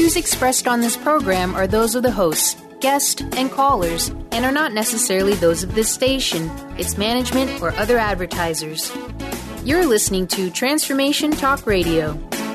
views expressed on this program are those of the hosts, guests, and callers, and are not necessarily those of this station, its management, or other advertisers. You're listening to Transformation Talk Radio.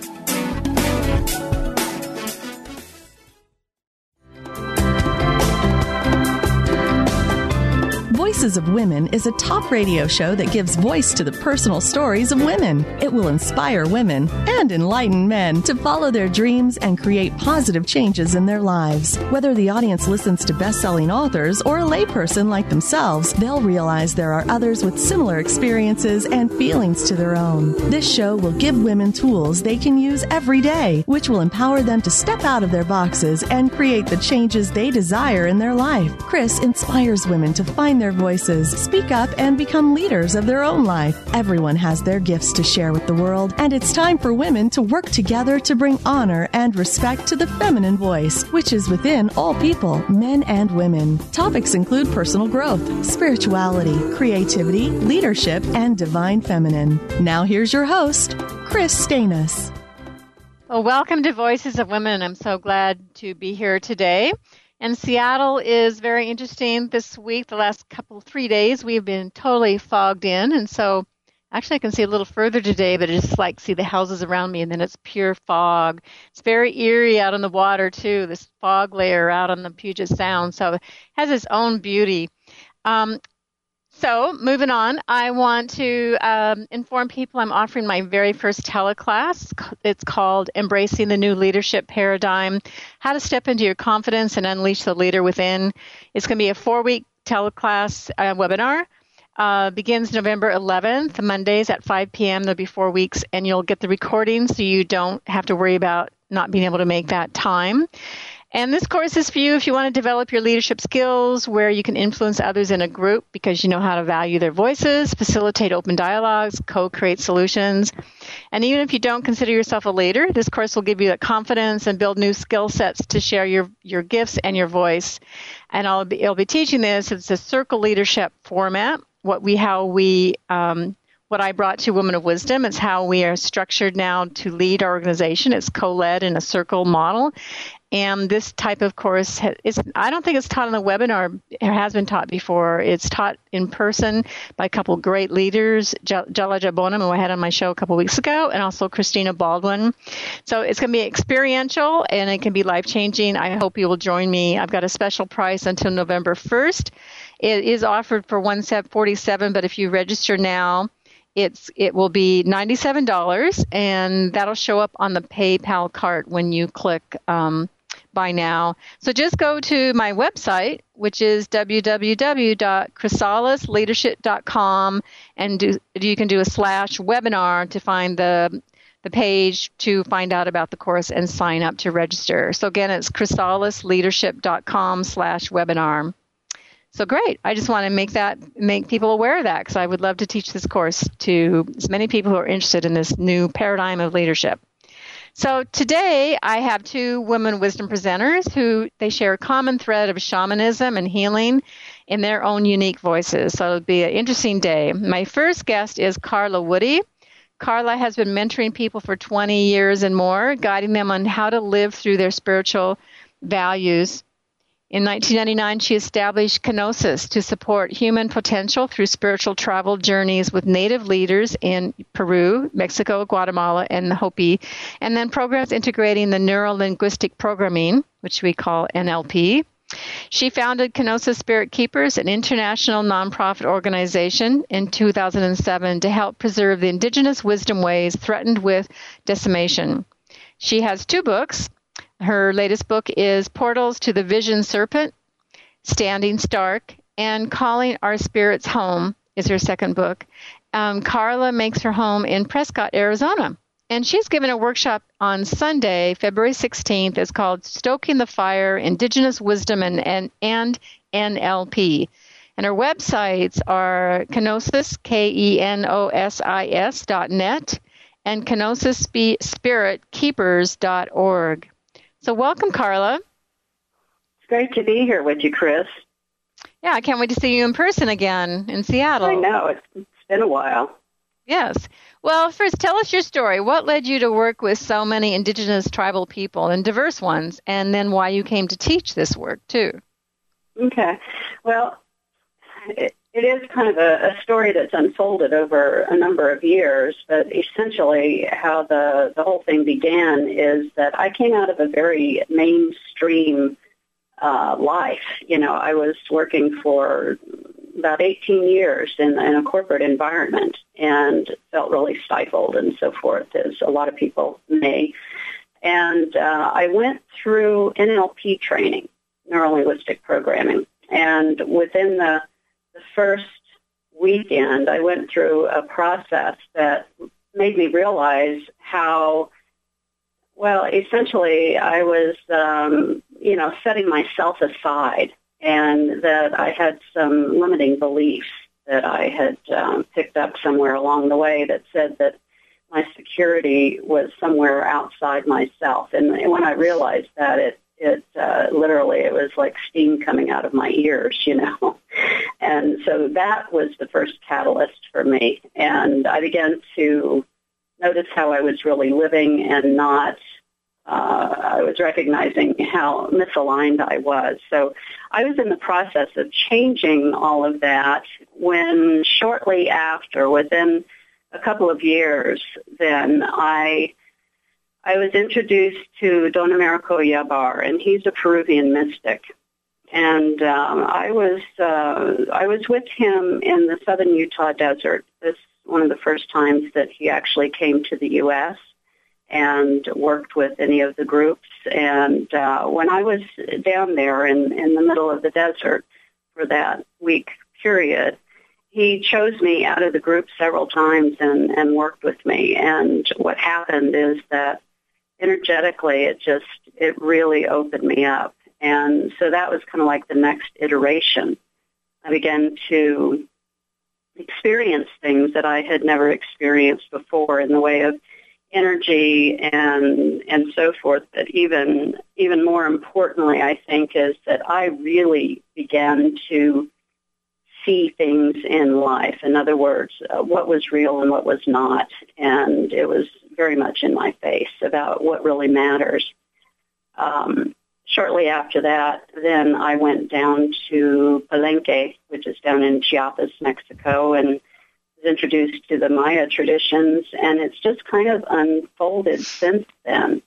Voices of Women is a talk radio show that gives voice to the personal stories of women. It will inspire women and enlighten men to follow their dreams and create positive changes in their lives. Whether the audience listens to best-selling authors or a layperson like themselves, they'll realize there are others with similar experiences and feelings to their own. This show will give women tools they can use every day, which will empower them to step out of their boxes and create the changes they desire in their life. Chris inspires women to find their voices, speak up, and become leaders of their own life. Everyone has their gifts to share with the world, and it's time for women to work together to bring honor and respect to the feminine voice, which is within all people, men and women. Topics include personal growth, spirituality, creativity, leadership, and divine feminine. Now here's your host, Chris Stanis. Well, welcome to Voices of Women. I'm so glad to be here today. And Seattle is very interesting this week. The last 3 days, we've been totally fogged in. And so actually I can see a little further today, but it's like see the houses around me, and then it's pure fog. It's very eerie out on the water, too, this fog layer out on the Puget Sound. So it has its own beauty. So moving on, I want to inform people I'm offering my very first teleclass. It's called Embracing the New Leadership Paradigm, How to Step into Your Confidence and Unleash the Leader Within. It's going to be a 4-week teleclass webinar. Begins November 11th, Mondays at 5 p.m. There'll be 4 weeks, and you'll get the recording so you don't have to worry about not being able to make that time. And this course is for you if you want to develop your leadership skills, where you can influence others in a group because you know how to value their voices, facilitate open dialogues, co-create solutions. And even if you don't consider yourself a leader, this course will give you the confidence and build new skill sets to share your gifts and your voice. And I'll be teaching this. It's a circle leadership format. What I brought to Women of Wisdom is how we are structured now to lead our organization. It's co-led in a circle model. And this type of course, I don't think it's taught on the webinar. It has been taught before. It's taught in person by a couple of great leaders, Jala Jabonam, who I had on my show a couple of weeks ago, and also Christina Baldwin. So it's going to be experiential, and it can be life-changing. I hope you will join me. I've got a special price until November 1st. It is offered for $147, but if you register now, it will be $97, and that'll show up on the PayPal cart when you click buy now. So just go to my website, which is www.chrysalisleadership.com, and you can do a /webinar to find the page to find out about the course and sign up to register. So again, it's chrysalisleadership.com /webinar. So great. I just want to make people aware of that, because I would love to teach this course to as many people who are interested in this new paradigm of leadership. So today I have 2 women wisdom presenters who they share a common thread of shamanism and healing in their own unique voices. So it'll be an interesting day. My first guest is Carla Woody. Carla has been mentoring people for 20 years and more, guiding them on how to live through their spiritual values. In 1999, she established Kenosis to support human potential through spiritual travel journeys with native leaders in Peru, Mexico, Guatemala, and the Hopi, and then programs integrating the neuro-linguistic programming, which we call NLP. She founded Kenosis Spirit Keepers, an international nonprofit organization, in 2007 to help preserve the indigenous wisdom ways threatened with decimation. She has 2 books. Her latest book is Portals to the Vision Serpent, Standing Stark, and Calling Our Spirits Home is her second book. Carla makes her home in Prescott, Arizona. And she's given a workshop on Sunday, February 16th. It's called Stoking the Fire, Indigenous Wisdom and NLP. And her websites are Kenosis, KENOSIS.net, and KenosisSpiritKeepers.org. So welcome, Carla. It's great to be here with you, Chris. Yeah, I can't wait to see you in person again in Seattle. I know. It's been a while. Yes. Well, first, tell us your story. What led you to work with so many indigenous tribal people and diverse ones, and then why you came to teach this work, too? Okay. Well, it is kind of a story that's unfolded over a number of years, but essentially how the whole thing began is that I came out of a very mainstream life. I was working for about 18 years in a corporate environment and felt really stifled and so forth, as a lot of people may. And I went through NLP training, neuro-linguistic programming, and within the first weekend, I went through a process that made me realize how, well, essentially I was, setting myself aside, and that I had some limiting beliefs that I had picked up somewhere along the way that said that my security was somewhere outside myself. And when I realized that, it literally, it was like steam coming out of my ears, And so that was the first catalyst for me. And I began to notice how I was really living and not, I was recognizing how misaligned I was. So I was in the process of changing all of that when shortly after, within a couple of years, then I was introduced to Don Americo Yabar, and he's a Peruvian mystic. And I was with him in the southern Utah desert. This is one of the first times that he actually came to the U.S. and worked with any of the groups. And when I was down there in the middle of the desert for that week period, he chose me out of the group several times and worked with me. And what happened is that energetically, it really opened me up. And so that was kind of like the next iteration. I began to experience things that I had never experienced before in the way of energy and so forth. But even more importantly, I think, is that I really began to see things in life. In other words, what was real and what was not. And it was very much in my face about what really matters. Shortly after that, then I went down to Palenque, which is down in Chiapas, Mexico, and was introduced to the Maya traditions, and it's just kind of unfolded since then.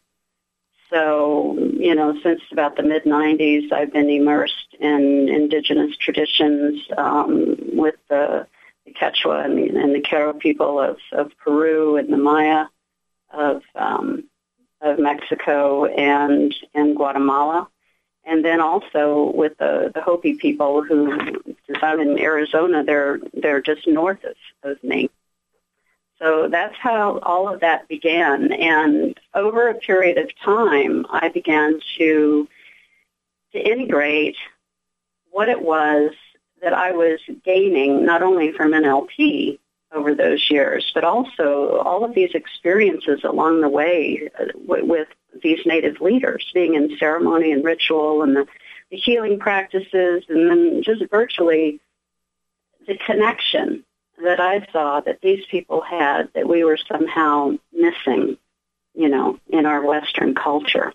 So, since about the mid-'90s, I've been immersed in indigenous traditions with the Quechua and the Quero people of Peru and the Maya of Mexico and Guatemala, and then also with the Hopi people who, since I'm in Arizona, they're just north of me. So that's how all of that began, and over a period of time, I began to integrate what it was that I was gaining, not only from NLP over those years, but also all of these experiences along the way with these native leaders, being in ceremony and ritual and the healing practices, and then just virtually the connection that I saw that these people had that we were somehow missing, in our Western culture.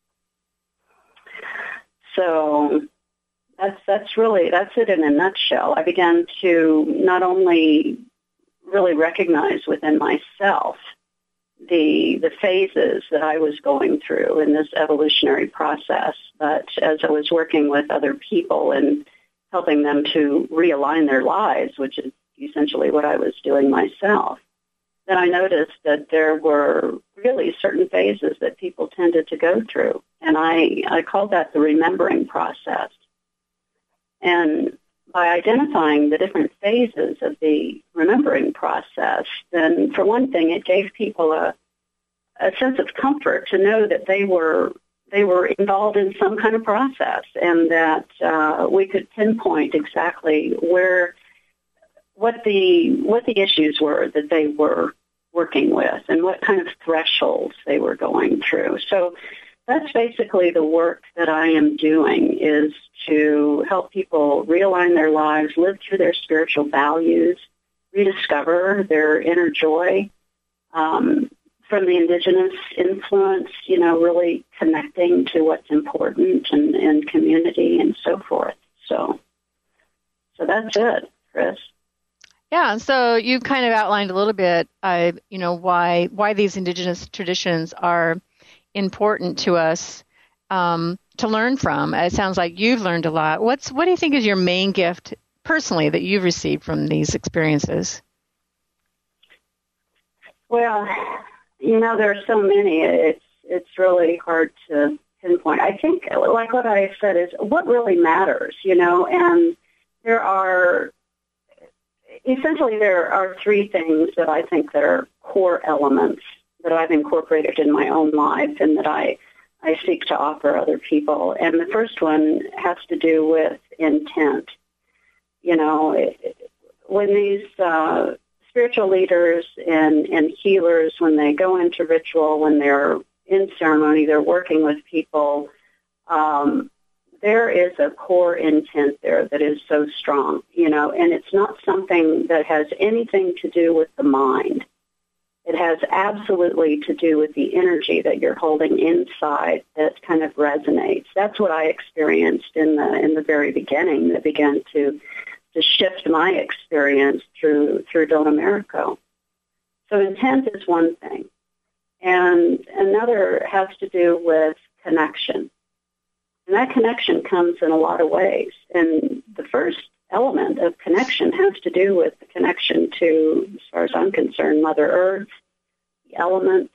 So that's it in a nutshell. I began to not only really recognize within myself the phases that I was going through in this evolutionary process, but as I was working with other people and helping them to realign their lives, which is essentially what I was doing myself, then I noticed that there were really certain phases that people tended to go through, and I called that the remembering process. And by identifying the different phases of the remembering process, then for one thing, it gave people a sense of comfort to know that they were involved in some kind of process, and that we could pinpoint exactly what the issues were that they were working with and what kind of thresholds they were going through. So that's basically the work that I am doing, is to help people realign their lives, live through their spiritual values, rediscover their inner joy from the indigenous influence, really connecting to what's important and community and so forth. So that's it, Chris. Yeah, so you kind of outlined a little bit, why these indigenous traditions are important to us to learn from. It sounds like you've learned a lot. What do you think is your main gift personally that you've received from these experiences? Well, there are so many. It's really hard to pinpoint. I think, like what I said, is what really matters, and there are three things that I think that are core elements that I've incorporated in my own life and that I seek to offer other people. And the first one has to do with intent. When these spiritual leaders and healers, when they go into ritual, when they're in ceremony, they're working with people, there is a core intent there that is so strong, and it's not something that has anything to do with the mind. It has absolutely to do with the energy that you're holding inside that kind of resonates. That's what I experienced in the very beginning that began to shift my experience through Don Americo. So intent is one thing. And another has to do with connection. And that connection comes in a lot of ways. And the first element of connection has to do with the connection to, as far as I'm concerned, Mother Earth, the elements.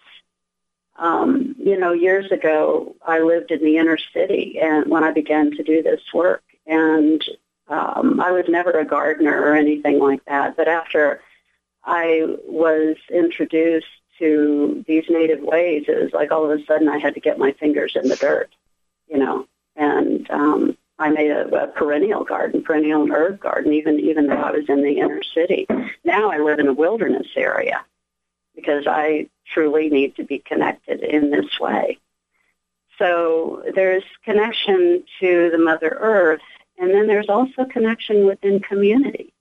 Years ago, I lived in the inner city, and when I began to do this work, and I was never a gardener or anything like that, but after I was introduced to these native ways, it was like all of a sudden I had to get my fingers in the dirt, and I made a perennial herb garden, even though I was in the inner city. Now I live in a wilderness area because I truly need to be connected in this way. So there's connection to the Mother Earth, and then there's also connection within community.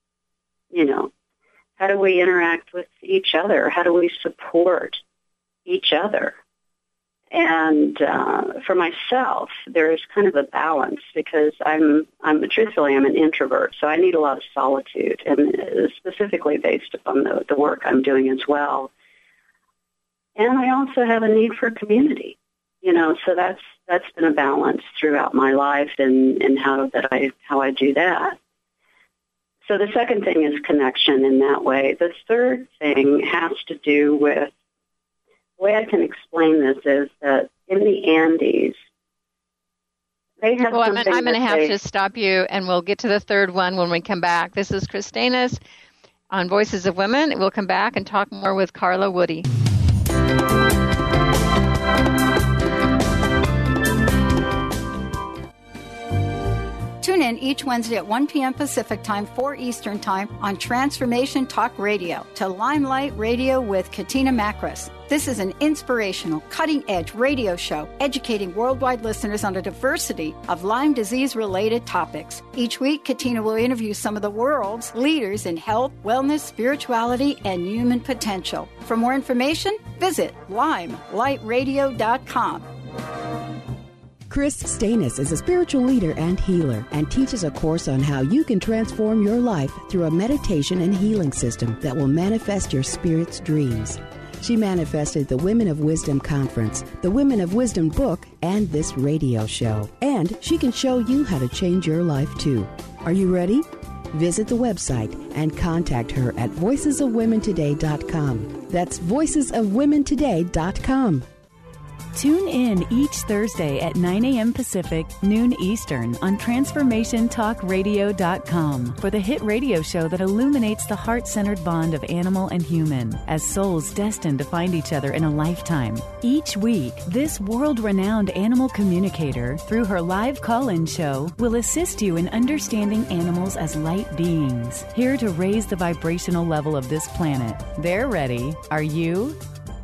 How do we interact with each other? How do we support each other? And for myself, there's kind of a balance because I'm truthfully an introvert, so I need a lot of solitude, and specifically based upon the work I'm doing as well. And I also have a need for community, so that's been a balance throughout my life and how I do that. So the second thing is connection in that way. The third thing has to do with, the way I can explain this is that in the Andes, they have I'm going to have to stop you, and we'll get to the third one when we come back. This is Chris Stanis on Voices of Women. We'll come back and talk more with Carla Woody. Tune in each Wednesday at 1 p.m. Pacific Time, 4 Eastern Time on Transformation Talk Radio to Limelight Radio with Katina Makris. This is an inspirational, cutting-edge radio show educating worldwide listeners on a diversity of Lyme disease-related topics. Each week, Katina will interview some of the world's leaders in health, wellness, spirituality, and human potential. For more information, visit limelightradio.com. Chris Stanis is a spiritual leader and healer and teaches a course on how you can transform your life through a meditation and healing system that will manifest your spirit's dreams. She manifested the Women of Wisdom Conference, the Women of Wisdom book, and this radio show. And she can show you how to change your life too. Are you ready? Visit the website and contact her at voicesofwomentoday.com. That's voicesofwomentoday.com. Tune in each Thursday at 9 a.m. Pacific, noon Eastern on TransformationTalkRadio.com for the hit radio show that illuminates the heart-centered bond of animal and human as souls destined to find each other in a lifetime. Each week, this world-renowned animal communicator, through her live call-in show, will assist you in understanding animals as light beings, here to raise the vibrational level of this planet. They're ready. Are you?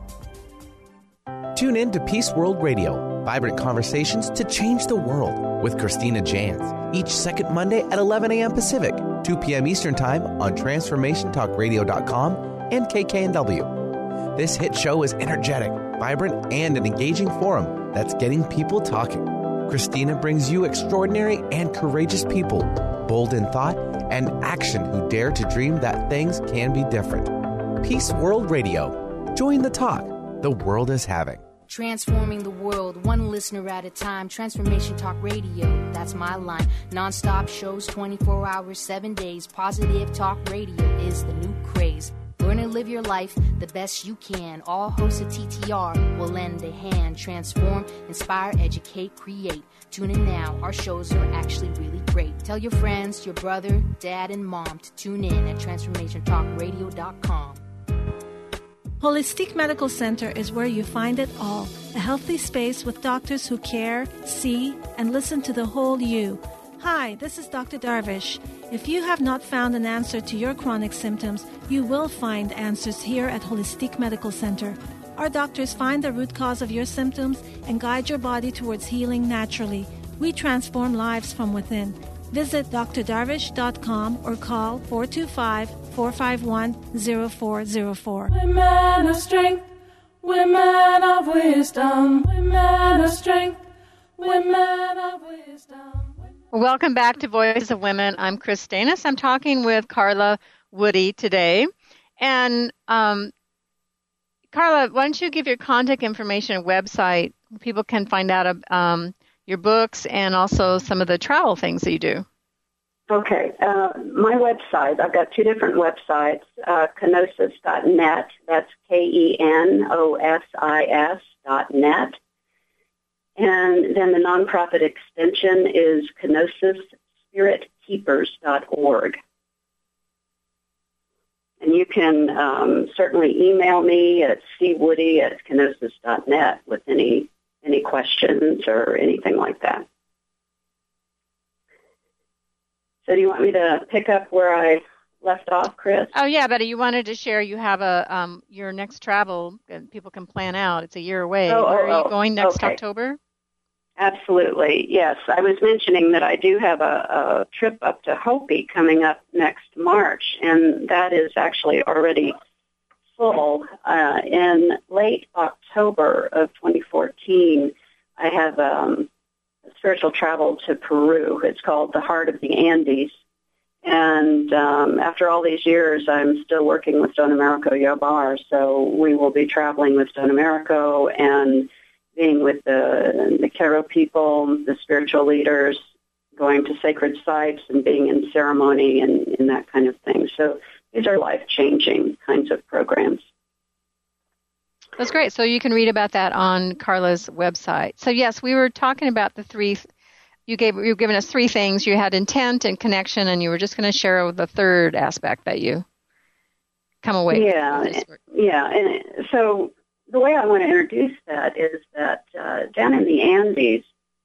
Tune in to Peace World Radio, vibrant conversations to change the world with Christina Jantz, each second Monday at 11 a.m. Pacific, 2 p.m. Eastern Time on TransformationTalkRadio.com and KKNW. This hit show is energetic, vibrant, and an engaging forum that's getting people talking. Christina brings you extraordinary and courageous people, bold in thought and action, who dare to dream that things can be different. Peace World Radio. Join the talk the world is having. Transforming the world, one listener at a time. Transformation Talk Radio, that's my line. Non-stop shows, 24 hours, 7 days. Positive Talk Radio is the new craze. Learn and live your life the best you can. All hosts of TTR will lend a hand. Transform, inspire, educate, create. Tune in now. Our shows are actually really great. Tell your friends, your brother, dad, and mom to tune in at TransformationTalkRadio.com. Holistic Medical Center is where you find it all. A healthy space with doctors who care, see, and listen to the whole you. Hi, this is Dr. Darvish. If you have not found an answer to your chronic symptoms, you will find answers here at Holistic Medical Center. Our doctors find the root cause of your symptoms and guide your body towards healing naturally. We transform lives from within. Visit drdarvish.com or call 425-451-0404. Women of strength, women of wisdom, women of strength, women of wisdom. Welcome back to Voices of Women. I'm Chris Stanis. I'm talking with Carla Woody today. And Carla, why don't you give your contact information and website? People can find out your books and also some of the travel things that you do. Okay. My website, I've got two different websites, kenosis.net, that's KENOSIS.net. And then the nonprofit extension is KenosisSpiritKeepers.org. And you can certainly email me at cwoody@kenosis.net with any questions or anything like that. So do you want me to pick up where I left off, Chris? Oh, yeah, but you wanted to share you have your next travel, and people can plan out. It's a year away. Where are you going next October? Absolutely, yes. I was mentioning that I do have a trip up to Hopi coming up next March, and that is actually already full. In late October of 2014, I have spiritual travel to Peru. It's called the Heart of the Andes. And after all these years, I'm still working with Don Americo Yobar, so we will be traveling with Don Americo and being with the Q'ero people, the spiritual leaders, going to sacred sites and being in ceremony and that kind of thing. So these are life-changing kinds of programs. That's great. So you can read about that on Carla's website. So yes, we were talking about the three. You've given us three things. You had intent and connection, and you were just going to share the third aspect that you come away with. Yeah. And so the way I want to introduce that is that down in the Andes,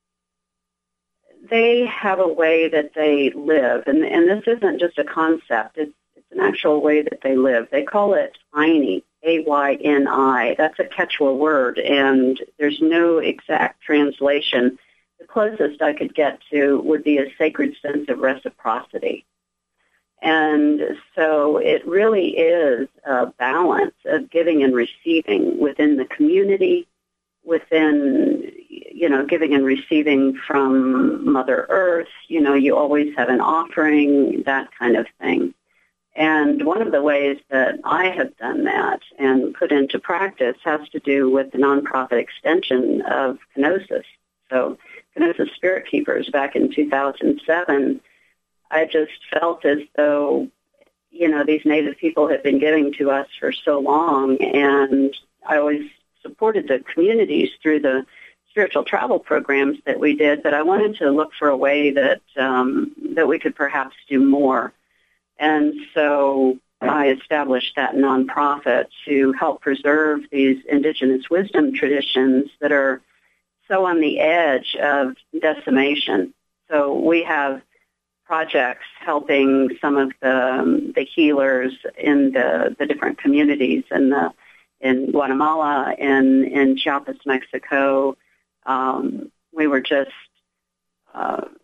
they have a way that they live, and this isn't just a concept. It's an actual way that they live. They call it Ayni, A-Y-N-I. That's a Quechua word, and there's no exact translation. The closest I could get to would be a sacred sense of reciprocity. And so it really is a balance of giving and receiving within the community, within, giving and receiving from Mother Earth. You always have an offering, that kind of thing. And one of the ways that I have done that and put into practice has to do with the nonprofit extension of Kenosis. So Kenosis Spirit Keepers back in 2007, I just felt as though, these Native people had been giving to us for so long, and I always supported the communities through the spiritual travel programs that we did, but I wanted to look for a way that we could perhaps do more. And so I established that nonprofit to help preserve these indigenous wisdom traditions that are so on the edge of decimation. So we have projects helping some of the healers in the different communities in Guatemala and in Chiapas, Mexico. We were just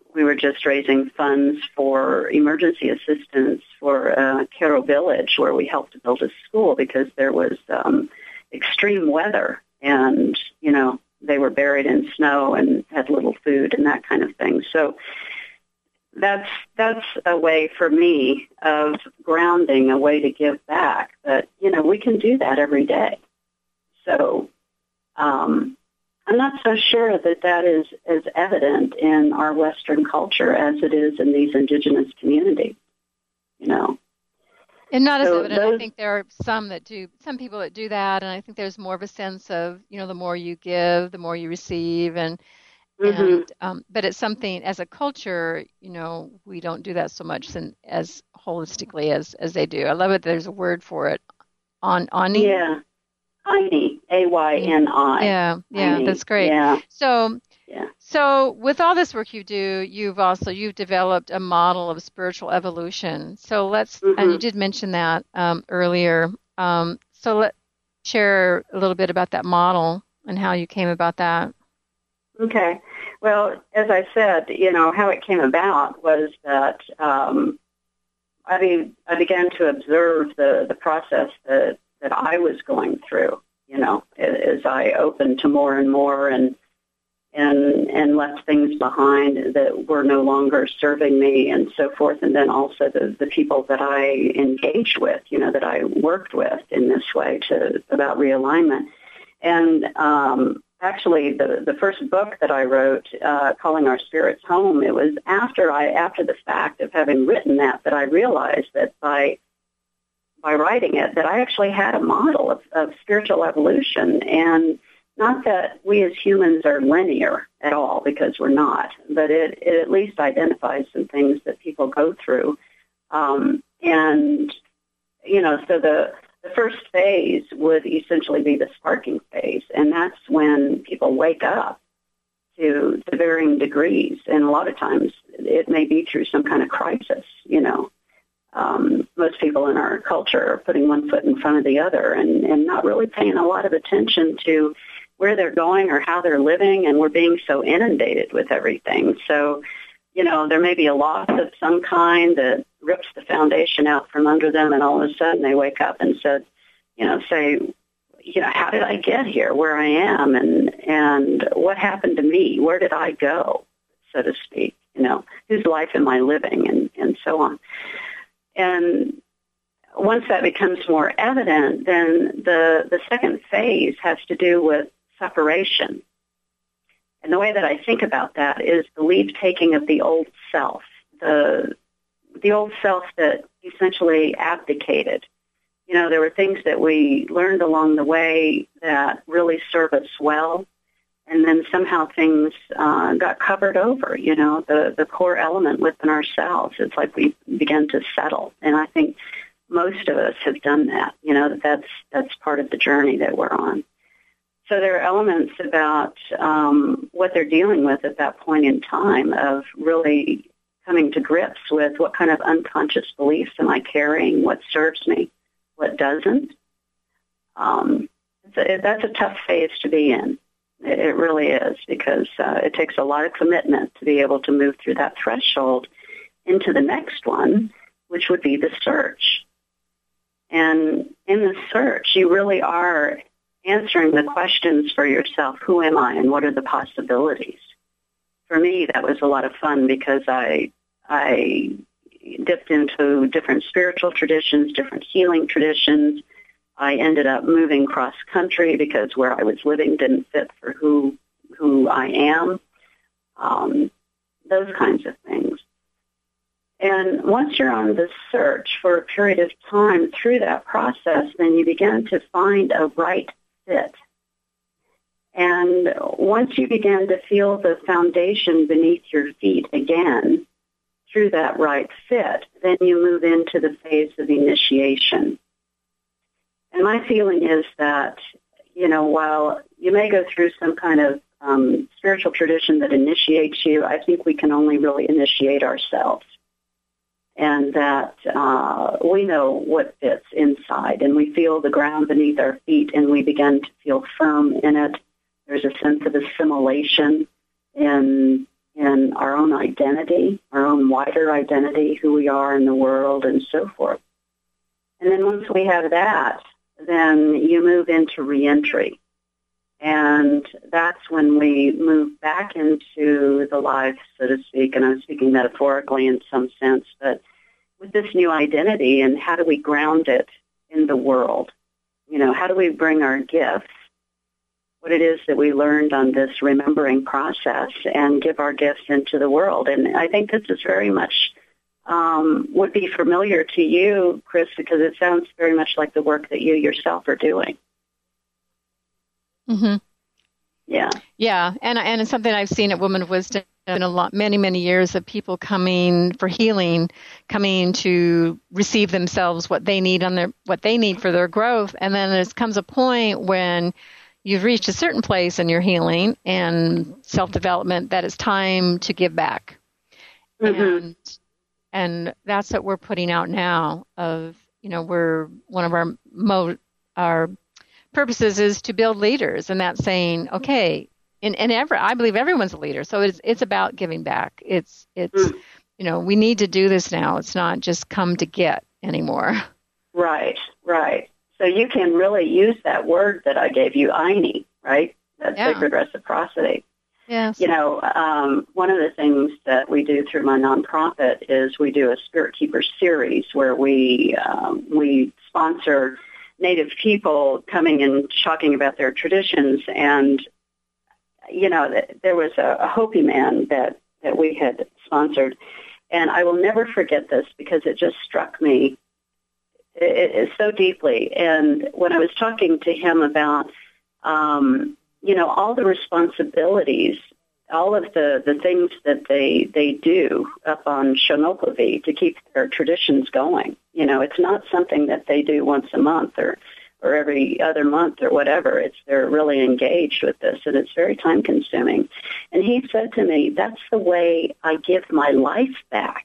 we were just raising funds for emergency assistance for Cairo Village, where we helped to build a school because there was extreme weather, and, you know, they were buried in snow and had little food and that kind of thing. So that's a way for me of grounding, a way to give back. But, you know, we can do that every day. So I'm not so sure that is as evident in our Western culture as it is in these indigenous communities, you know. And not as evident. I think there are some people that do that, and I think there's more of a sense of, you know, the more you give, the more you receive, but it's something, as a culture, you know, we don't do that so much as holistically as they do. I love it. There's a word for it. Ani? Yeah. Ayni, A-Y-N-I. Yeah, Ayni. That's great. Yeah. So with all this work you do, you've developed a model of spiritual evolution. So and you did mention that earlier. So let's share a little bit about that model and how you came about that. Okay. Well, as I said, you know, how it came about was that I began to observe the process that I was going through, you know, as I opened to more and more and left things behind that were no longer serving me and so forth. And then also the people that I engaged with, you know, that I worked with in this way about realignment. And actually the first book that I wrote, Calling Our Spirits Home, it was after the fact of having written that I realized that by writing it, that I actually had a model of spiritual evolution. And not that we as humans are linear at all, because we're not, but it at least identifies some things that people go through. And, you know, so the first phase would essentially be the sparking phase, and that's when people wake up to varying degrees. And a lot of times it may be through some kind of crisis, you know. Most people in our culture are putting one foot in front of the other and not really paying a lot of attention to where they're going or how they're living, and we're being so inundated with everything. So, you know, there may be a loss of some kind that rips the foundation out from under them, and all of a sudden they wake up and say, how did I get here where I am, and what happened to me? Where did I go, so to speak? You know, whose life am I living, and so on. And once that becomes more evident, then the second phase has to do with separation. And the way that I think about that is the leave-taking of the old self, the old self that essentially abdicated. You know, there were things that we learned along the way that really serve us well, and then somehow things got covered over, you know, the core element within ourselves. It's like we began to settle. And I think most of us have done that, you know, that's part of the journey that we're on. So there are elements about what they're dealing with at that point in time of really coming to grips with what kind of unconscious beliefs am I carrying, what serves me, what doesn't. That's a tough phase to be in. It really is, because it takes a lot of commitment to be able to move through that threshold into the next one, which would be the search. And in the search, you really are answering the questions for yourself: who am I and what are the possibilities? For me, that was a lot of fun because I dipped into different spiritual traditions, different healing traditions. I ended up moving cross-country because where I was living didn't fit for who I am, those kinds of things. And once you're on the search for a period of time through that process, then you begin to find a right fit. And once you begin to feel the foundation beneath your feet again through that right fit, then you move into the phase of initiation. And my feeling is that, you know, while you may go through some kind of spiritual tradition that initiates you, I think we can only really initiate ourselves. And that we know what fits inside, and we feel the ground beneath our feet, and we begin to feel firm in it. There's a sense of assimilation in in our own identity, our own wider identity, who we are in the world, and so forth. And then once we have that, then you move into reentry. And that's when we move back into the life, so to speak, and I'm speaking metaphorically in some sense, but with this new identity, and how do we ground it in the world? You know, how do we bring our gifts, what it is that we learned on this remembering process, and give our gifts into the world? And I think this is very much would be familiar to you, Chris, because it sounds very much like the work that you yourself are doing. Mm-hmm. Yeah. Yeah, and it's something I've seen at Women of Wisdom in many years of people coming for healing, coming to receive themselves what they need for their growth, and then there comes a point when you've reached a certain place in your healing and self-development that it's time to give back. Mm-hmm. And that's what we're putting out now. We're one of our purposes is to build leaders, and that's saying, okay, I believe everyone's a leader, so it's about giving back. It's we need to do this now. It's not just come to get anymore. Right. So you can really use that word that I gave you, Aini, right? That sacred reciprocity. Yes. One of the things that we do through my nonprofit is we do a Spirit Keeper series where we sponsor Native people coming and talking about their traditions. And, there was a Hopi man that we had sponsored. And I will never forget this because it just struck me so deeply. And when I was talking to him about all the responsibilities, all of the things that they do up on Shonopavie to keep their traditions going. It's not something that they do once a month or every other month or whatever. They're really engaged with this, and it's very time-consuming. And he said to me, that's the way I give my life back.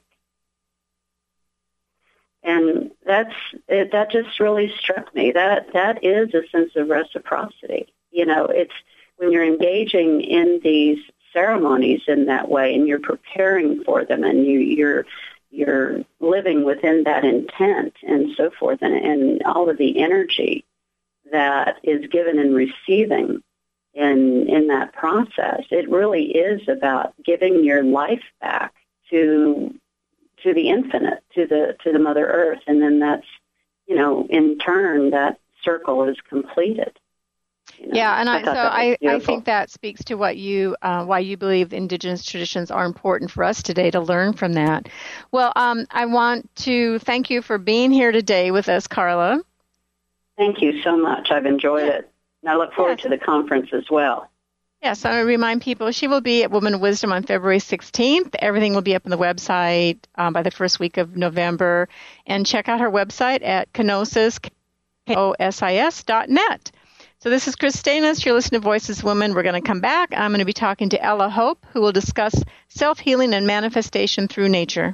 And that just really struck me. That is a sense of reciprocity. It's when you're engaging in these ceremonies in that way, and you're preparing for them, and you're living within that intent and so forth, and all of the energy that is given and receiving in that process. It really is about giving your life back to the infinite, to the Mother Earth, and then that's, in turn, that circle is completed. Yeah, and I think that speaks to what why you believe Indigenous traditions are important for us today to learn from that. Well, I want to thank you for being here today with us, Carla. Thank you so much. I've enjoyed it. And I look forward to the conference as well. Yes, I want to remind people she will be at Women of Wisdom on February 16th. Everything will be up on the website by the first week of November. And check out her website at kenosis.net. So this is Chris Stanis. You're listening to Voices of Women. We're going to come back. I'm going to be talking to Ella Hope, who will discuss self-healing and manifestation through nature.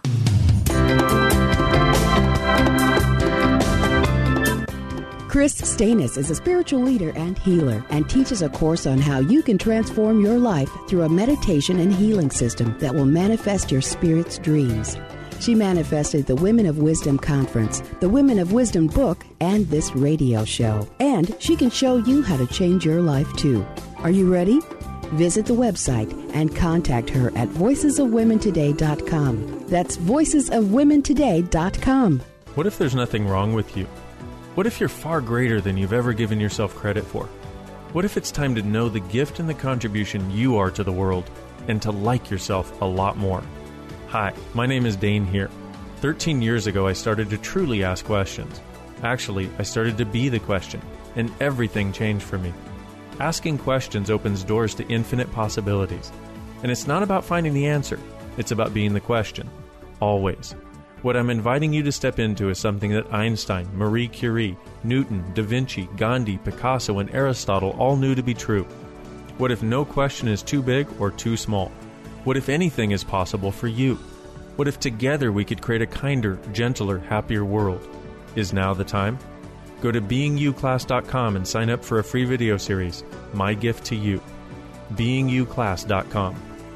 Chris Stanis is a spiritual leader and healer and teaches a course on how you can transform your life through a meditation and healing system that will manifest your spirit's dreams. She manifested the Women of Wisdom Conference, the Women of Wisdom book, and this radio show. And she can show you how to change your life, too. Are you ready? Visit the website and contact her at voicesofwomentoday.com. That's voicesofwomentoday.com. What if there's nothing wrong with you? What if you're far greater than you've ever given yourself credit for? What if it's time to know the gift and the contribution you are to the world and to like yourself a lot more? Hi, my name is Dane here. 13 years ago, I started to truly ask questions. Actually, I started to be the question, and everything changed for me. Asking questions opens doors to infinite possibilities. And it's not about finding the answer. It's about being the question. Always. What I'm inviting you to step into is something that Einstein, Marie Curie, Newton, Da Vinci, Gandhi, Picasso, and Aristotle all knew to be true. What if no question is too big or too small? What if anything is possible for you? What if together we could create a kinder, gentler, happier world? Is now the time? Go to beingyouclass.com and sign up for a free video series, My Gift to You. beingyouclass.com.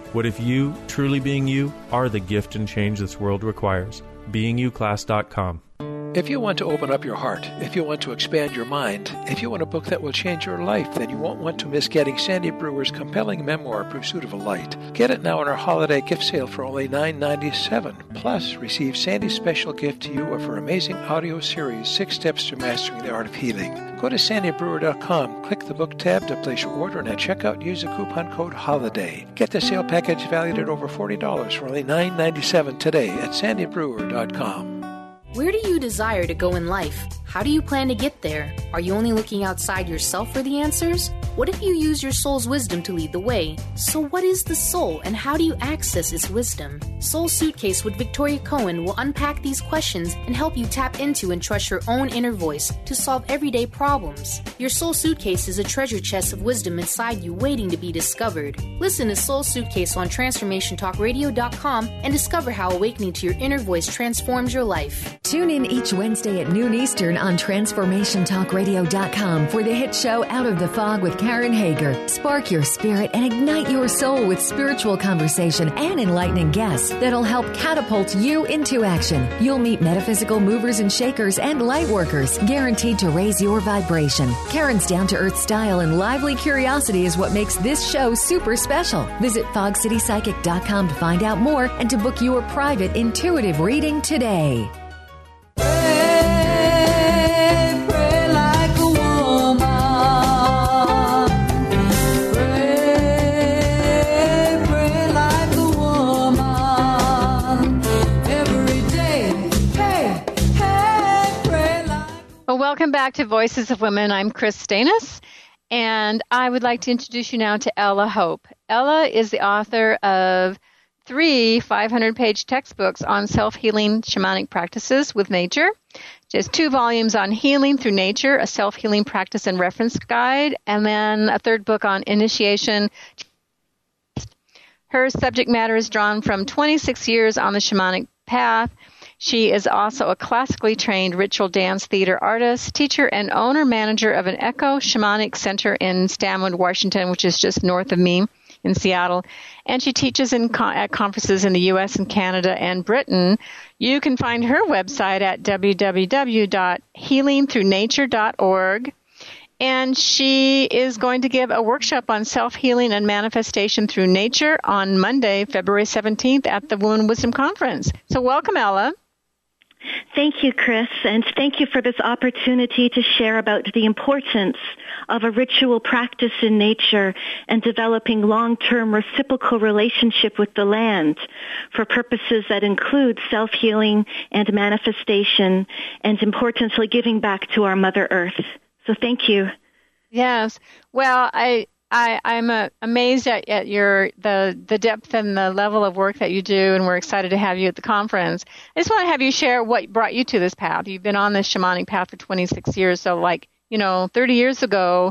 What if you, truly being you, are the gift and change this world requires? BeingYouClass.com. If you want to open up your heart, if you want to expand your mind, if you want a book that will change your life, then you won't want to miss getting Sandy Brewer's compelling memoir, Pursuit of a Light. Get it now in our holiday gift sale for only $9.97. Plus, receive Sandy's special gift to you of her amazing audio series, 6 Steps to Mastering the Art of Healing. Go to sandybrewer.com, click the book tab to place your order, and at checkout use the coupon code HOLIDAY. Get the sale package valued at over $40 for only $9.97 today at sandybrewer.com. Where do you desire to go in life? How do you plan to get there? Are you only looking outside yourself for the answers? What if you use your soul's wisdom to lead the way? So what is the soul and how do you access its wisdom? Soul Suitcase with Victoria Cohen will unpack these questions and help you tap into and trust your own inner voice to solve everyday problems. Your Soul Suitcase is a treasure chest of wisdom inside you waiting to be discovered. Listen to Soul Suitcase on TransformationTalkRadio.com and discover how awakening to your inner voice transforms your life. Tune in each Wednesday at noon Eastern on TransformationTalkRadio.com for the hit show Out of the Fog with Karen Hager. Spark your spirit and ignite your soul with spiritual conversation and enlightening guests that'll help catapult you into action. You'll meet metaphysical movers and shakers and light workers, guaranteed to raise your vibration. Karen's down-to-earth style and lively curiosity is what makes this show super special. Visit FogCityPsychic.com to find out more and to book your private intuitive reading today. Welcome back to Voices of Women. I'm Chris Stanis, and I would like to introduce you now to Ella Hope. Ella is the author of 3 500-page textbooks on self-healing shamanic practices with nature. She has 2 volumes on healing through nature, a self-healing practice and reference guide, and then a 3rd book on initiation. Her subject matter is drawn from 26 years on the shamanic path. She is also a classically trained ritual dance theater artist, teacher, and owner-manager of an Echo Shamanic Center in Stanwood, Washington, which is just north of me in Seattle. And she teaches at conferences in the U.S. and Canada and Britain. You can find her website at www.healingthroughnature.org. And she is going to give a workshop on self-healing and manifestation through nature on Monday, February 17th at the Women Wisdom Conference. So welcome, Ella. Thank you, Chris, and thank you for this opportunity to share about the importance of a ritual practice in nature and developing long-term reciprocal relationship with the land for purposes that include self-healing and manifestation and, importantly, giving back to our Mother Earth. So thank you. Yes. Well, I'm amazed at the depth and the level of work that you do, and we're excited to have you at the conference. I just want to have you share what brought you to this path. You've been on this shamanic path for 26 years, so 30 years ago,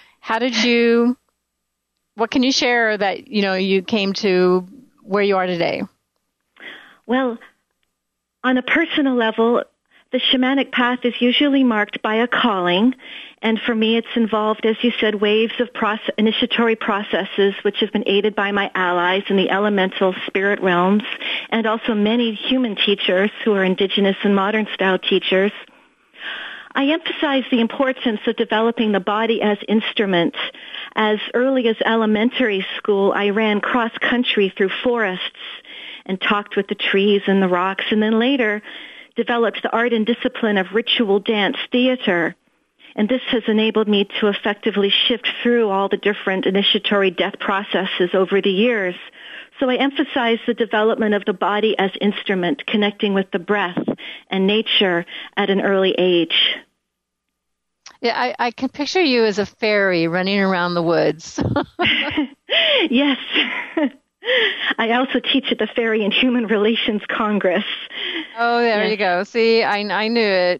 what can you share that, you came to where you are today? Well, on a personal level, the shamanic path is usually marked by a calling, and for me it's involved, as you said, waves of initiatory processes which have been aided by my allies in the elemental spirit realms, and also many human teachers who are indigenous and modern style teachers. I emphasize the importance of developing the body as instrument. As early as elementary school, I ran cross-country through forests and talked with the trees and the rocks, and then later developed the art and discipline of ritual dance theater. And this has enabled me to effectively shift through all the different initiatory death processes over the years. So I emphasize the development of the body as instrument, connecting with the breath and nature at an early age. Yeah, I can picture you as a fairy running around the woods. Yes. I also teach at the Fairy and Human Relations Congress. Oh, there you go. See, I knew it.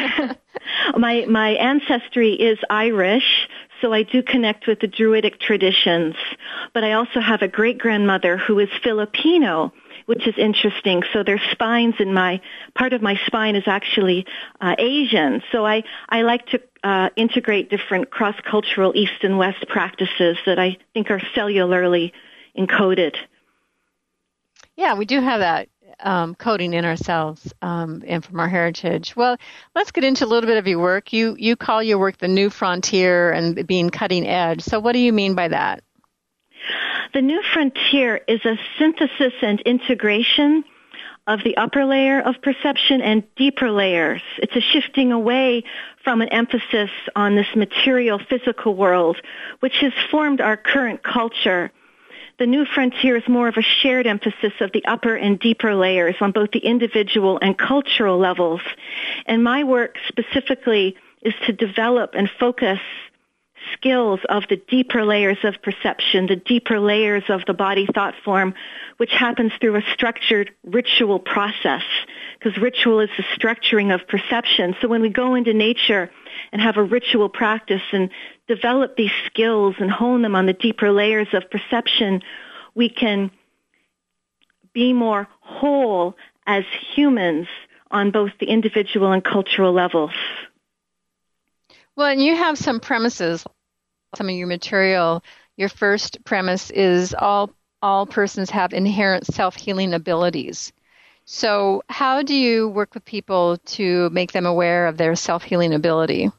My ancestry is Irish, so I do connect with the Druidic traditions. But I also have a great-grandmother who is Filipino, which is interesting. So their spines part of my spine is actually Asian. So I like to integrate different cross-cultural East and West practices that I think are cellularly encoded. Yeah, we do have that coding in ourselves and from our heritage. Well, let's get into a little bit of your work. You call your work the New Frontier and being cutting edge. So what do you mean by that? The New Frontier is a synthesis and integration of the upper layer of perception and deeper layers. It's a shifting away from an emphasis on this material physical world, which has formed our current culture. The New Frontier is more of a shared emphasis of the upper and deeper layers on both the individual and cultural levels. And my work specifically is to develop and focus skills of the deeper layers of perception, the deeper layers of the body thought form, which happens through a structured ritual process, because ritual is the structuring of perception. So when we go into nature and have a ritual practice and develop these skills and hone them on the deeper layers of perception, we can be more whole as humans on both the individual and cultural levels. Well, and you have some premises, some of your material. Your first premise is all persons have inherent self-healing abilities. So how do you work with people to make them aware of their self-healing ability?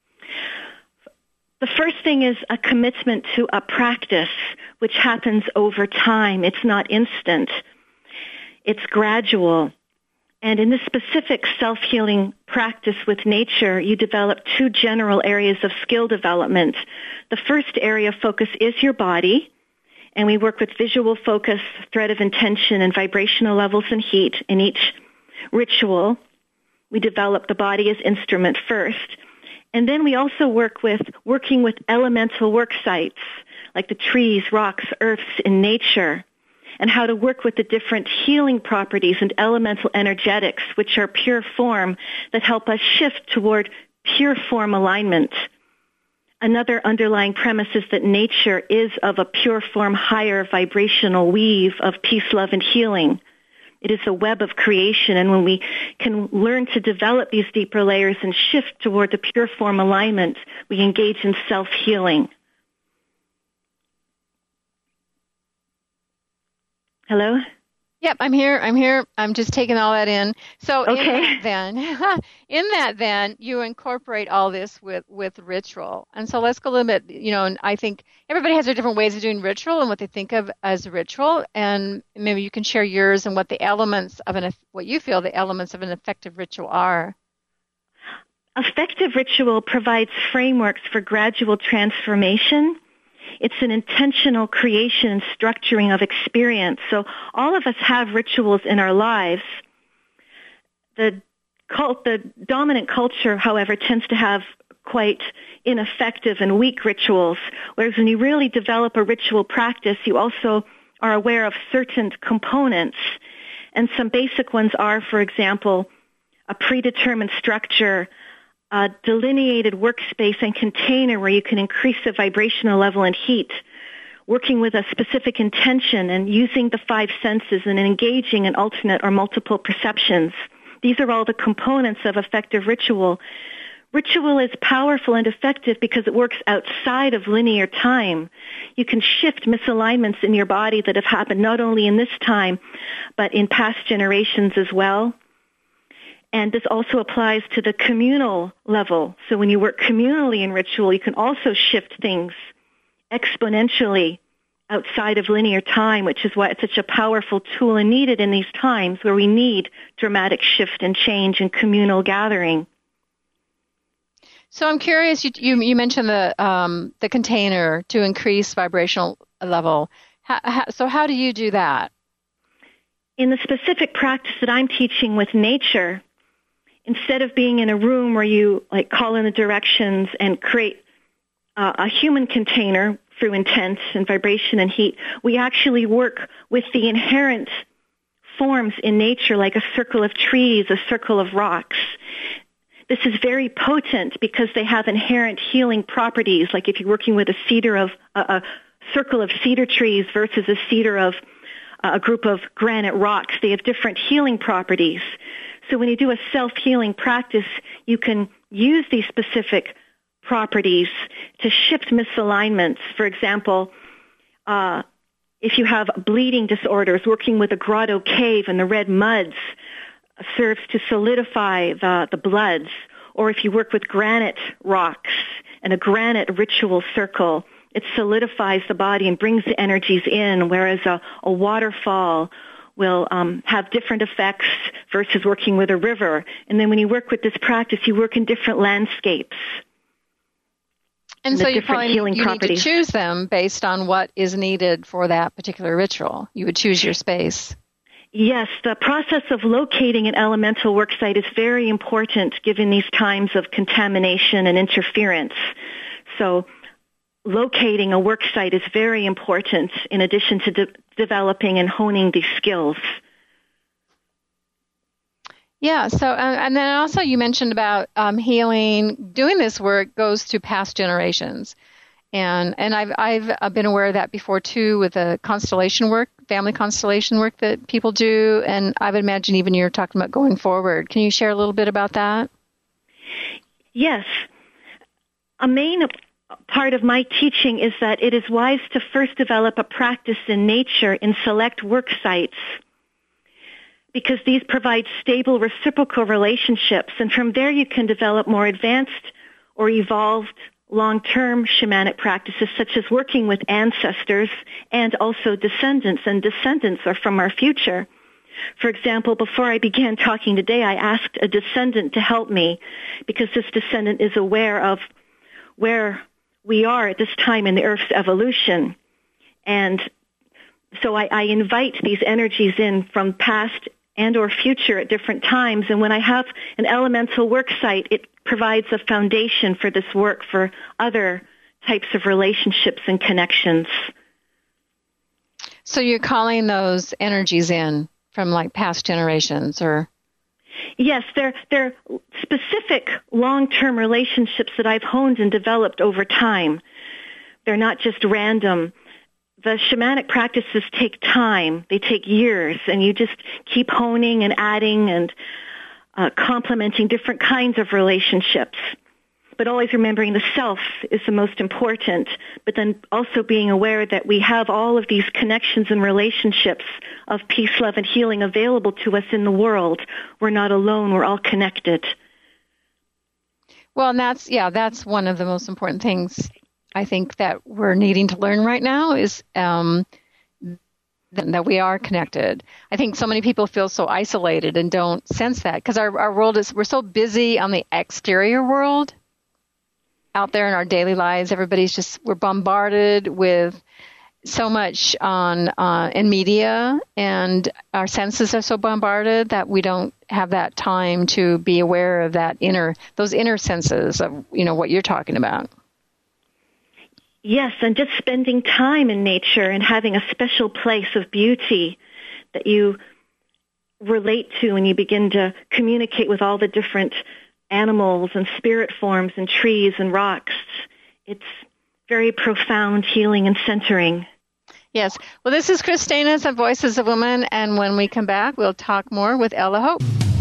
The first thing is a commitment to a practice, which happens over time. It's not instant. It's gradual. And in this specific self-healing practice with nature, you develop two general areas of skill development. The first area of focus is your body, and we work with visual focus, thread of intention, and vibrational levels and heat. In each ritual, we develop the body as instrument first. And then we also working with elemental work sites, like the trees, rocks, earths in nature, and how to work with the different healing properties and elemental energetics, which are pure form, that help us shift toward pure form alignment. Another underlying premise is that nature is of a pure form, higher vibrational weave of peace, love, and healing. It is a web of creation, and when we can learn to develop these deeper layers and shift toward the pure form alignment, we engage in self-healing. Hello? Yep, I'm here. I'm just taking all that in. So okay. in that then, you incorporate all this with ritual. And so let's go a little bit, and I think everybody has their different ways of doing ritual and what they think of as ritual. And maybe you can share yours and what the elements of what you feel the elements of an effective ritual are. Effective ritual provides frameworks for gradual transformation. It's an intentional creation and structuring of experience. So all of us have rituals in our lives. The dominant culture, however, tends to have quite ineffective and weak rituals, whereas when you really develop a ritual practice, you also are aware of certain components. And some basic ones are, for example, a predetermined structure, a delineated workspace and container where you can increase the vibrational level and heat, working with a specific intention and using the five senses and engaging in alternate or multiple perceptions. These are all the components of effective ritual. Ritual is powerful and effective because it works outside of linear time. You can shift misalignments in your body that have happened not only in this time, but in past generations as well. And this also applies to the communal level. So when you work communally in ritual, you can also shift things exponentially outside of linear time, which is why it's such a powerful tool and needed in these times where we need dramatic shift and change in communal gathering. So I'm curious, you mentioned the container to increase vibrational level. So how do you do that? In the specific practice that I'm teaching with nature, instead of being in a room where you call in the directions and create a human container through intent and vibration and heat, we actually work with the inherent forms in nature, like a circle of trees, a circle of rocks. This is very potent because they have inherent healing properties, like if you're working with a circle of cedar trees versus a cedar of a group of granite rocks, they have different healing properties. So when you do a self-healing practice, you can use these specific properties to shift misalignments. For example, if you have bleeding disorders, working with a grotto cave and the red muds serves to solidify the bloods. Or if you work with granite rocks and a granite ritual circle, it solidifies the body and brings the energies in, whereas a waterfall will have different effects versus working with a river. And then when you work with this practice, you work in different landscapes. And so you need to choose them based on what is needed for that particular ritual. You would choose your space. Yes, the process of locating an elemental work site is very important given these times of contamination and interference. So locating a work site is very important in addition to developing and honing these skills. Yeah, so and then also you mentioned about healing. Doing this work goes to past generations. And I've been aware of that before too with the constellation work, family constellation work that people do, and I would imagine even you're talking about going forward. Can you share a little bit about that? Yes. A main part of my teaching is that it is wise to first develop a practice in nature in select work sites because these provide stable reciprocal relationships, and from there you can develop more advanced or evolved long-term shamanic practices such as working with ancestors and also descendants, and descendants are from our future. For example, before I began talking today, I asked a descendant to help me because this descendant is aware of where we are at this time in the Earth's evolution. And so I invite these energies in from past and or future at different times. And when I have an elemental work site, it provides a foundation for this work for other types of relationships and connections. So you're calling those energies in from like past generations, or? Yes, they're specific long-term relationships that I've honed and developed over time. They're not just random. The shamanic practices take time. They take years, and you just keep honing and adding and complementing different kinds of relationships. But always remembering the self is the most important, but then also being aware that we have all of these connections and relationships of peace, love, and healing available to us in the world. We're not alone. We're all connected. Well, and that's one of the most important things I think that we're needing to learn right now is that we are connected. I think so many people feel so isolated and don't sense that because our world we're so busy on the exterior world out there in our daily lives. We're bombarded with so much in media, and our senses are so bombarded that we don't have that time to be aware of those inner senses of, what you're talking about. Yes, and just spending time in nature and having a special place of beauty that you relate to and you begin to communicate with all the different animals and spirit forms and trees and rocks. It's very profound healing and centering. Yes. Well, this is Chris Stanis of Voices of Women, and when we come back, we'll talk more with Ella Hope.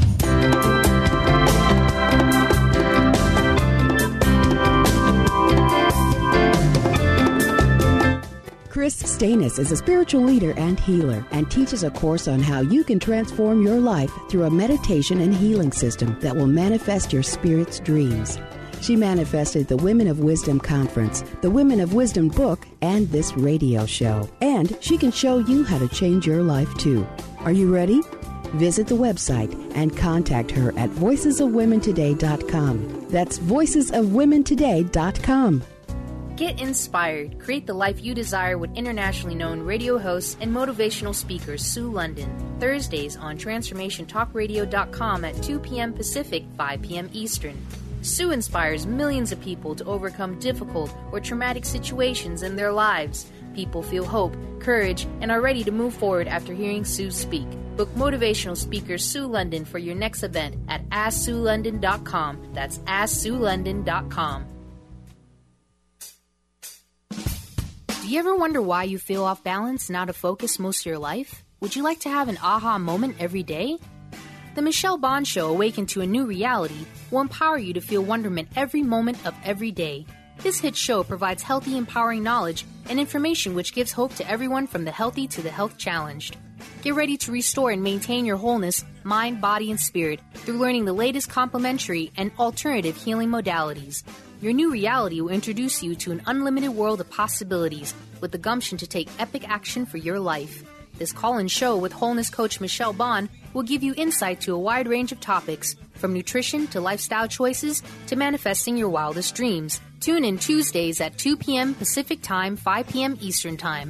Chris Stanis is a spiritual leader and healer and teaches a course on how you can transform your life through a meditation and healing system that will manifest your spirit's dreams. She manifested the Women of Wisdom Conference, the Women of Wisdom book, and this radio show. And she can show you how to change your life too. Are you ready? Visit the website and contact her at voicesofwomentoday.com. That's voicesofwomentoday.com. Get inspired. Create the life you desire with internationally known radio hosts and motivational speakers Sue London. Thursdays on TransformationTalkRadio.com at 2 p.m. Pacific, 5 p.m. Eastern. Sue inspires millions of people to overcome difficult or traumatic situations in their lives. People feel hope, courage, and are ready to move forward after hearing Sue speak. Book motivational speaker Sue London for your next event at AskSueLondon.com. That's AskSueLondon.com. Do you ever wonder why you feel off balance and out of focus most of your life? Would you like to have an aha moment every day? The Michelle Bond Show, Awaken to a New Reality, will empower you to feel wonderment every moment of every day. This hit show provides healthy, empowering knowledge and information which gives hope to everyone from the healthy to the health challenged. Get ready to restore and maintain your wholeness, mind, body, and spirit through learning the latest complementary and alternative healing modalities. Your new reality will introduce you to an unlimited world of possibilities with the gumption to take epic action for your life. This call-in show with wholeness coach Michelle Bond will give you insight to a wide range of topics, from nutrition to lifestyle choices to manifesting your wildest dreams. Tune in Tuesdays at 2 p.m. Pacific Time, 5 p.m. Eastern Time.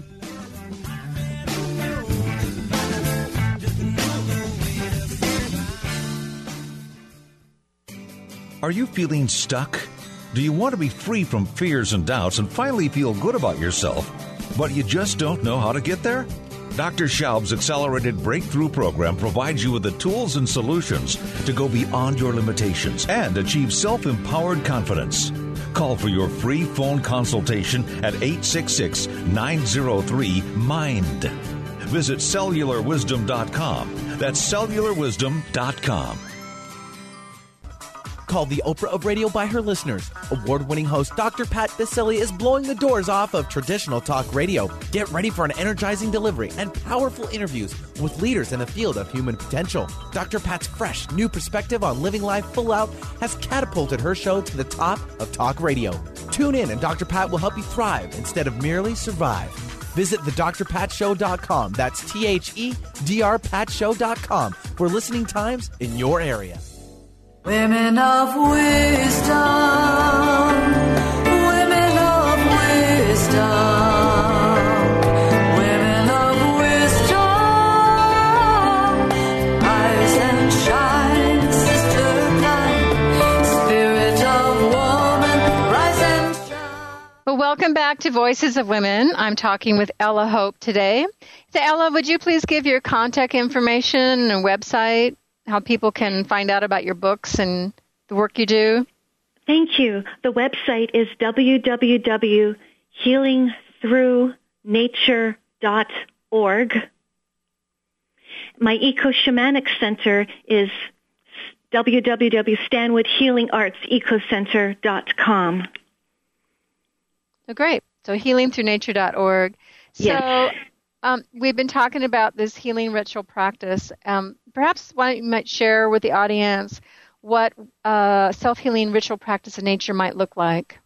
Are you feeling stuck? Do you want to be free from fears and doubts and finally feel good about yourself, but you just don't know how to get there? Dr. Schaub's Accelerated Breakthrough Program provides you with the tools and solutions to go beyond your limitations and achieve self-empowered confidence. Call for your free phone consultation at 866-903-MIND. Visit cellularwisdom.com. That's cellularwisdom.com. Called the Oprah of radio by her listeners, award-winning host Dr. Pat Baccili is blowing the doors off of traditional talk radio. Get ready for an energizing delivery and powerful interviews with leaders in the field of human potential. Dr. Pat's fresh, new perspective on living life full out has catapulted her show to the top of talk radio. Tune in and Dr. Pat will help you thrive instead of merely survive. Visit thedrpatshow.com. That's THEDRPatshow.com for listening times in your area. Women of wisdom, women of wisdom, women of wisdom, rise and shine, sister kind, spirit of woman, rise and shine. Well, welcome back to Voices of Women. I'm talking with Ella Hope today. So Ella, would you please give your contact information and website, how people can find out about your books and the work you do? Thank you. The website is www.healingthroughnature.org. My Eco-Shamanic Center is www.stanwoodhealingartsecocenter.com. Oh, great. So healingthroughnature.org. Yes. So we've been talking about this healing ritual practice. Perhaps you might share with the audience what self-healing ritual practice in nature might look like.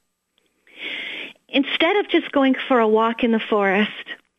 Instead of just going for a walk in the forest,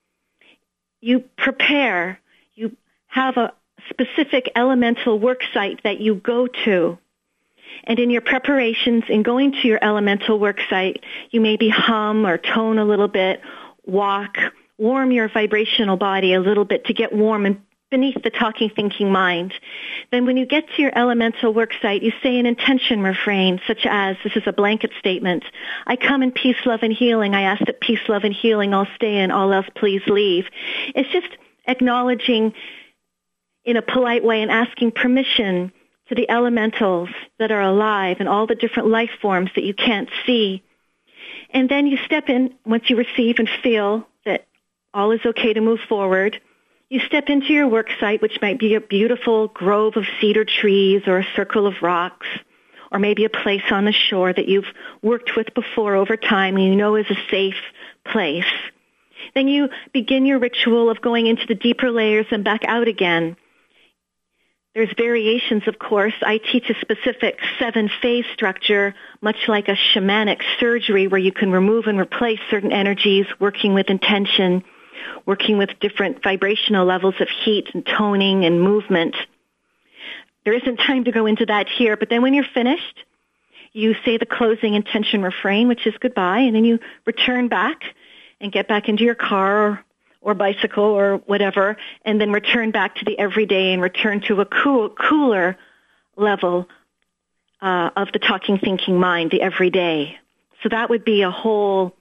you prepare. You have a specific elemental work site that you go to. And in your preparations in going to your elemental work site, you maybe hum or tone a little bit, walk, warm your vibrational body a little bit to get warm and beneath the talking, thinking mind. Then when you get to your elemental work site, you say an intention refrain, such as, this is a blanket statement, I come in peace, love, and healing. I ask that peace, love, and healing all stay in, all else please leave. It's just acknowledging in a polite way and asking permission to the elementals that are alive and all the different life forms that you can't see. And then you step in, once you receive and feel that all is okay to move forward, you step into your work site, which might be a beautiful grove of cedar trees or a circle of rocks, or maybe a place on the shore that you've worked with before over time and you know is a safe place. Then you begin your ritual of going into the deeper layers and back out again. There's variations, of course. I teach a specific 7-phase structure, much like a shamanic surgery where you can remove and replace certain energies, working with intention, working with different vibrational levels of heat and toning and movement. There isn't time to go into that here, but then when you're finished, you say the closing intention refrain, which is goodbye, and then you return back and get back into your car or bicycle or whatever, and then return back to the everyday and return to a cooler level of the talking, thinking mind, the everyday. So that would be a whole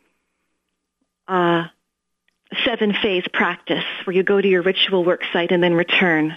7-phase practice where you go to your ritual work site and then return.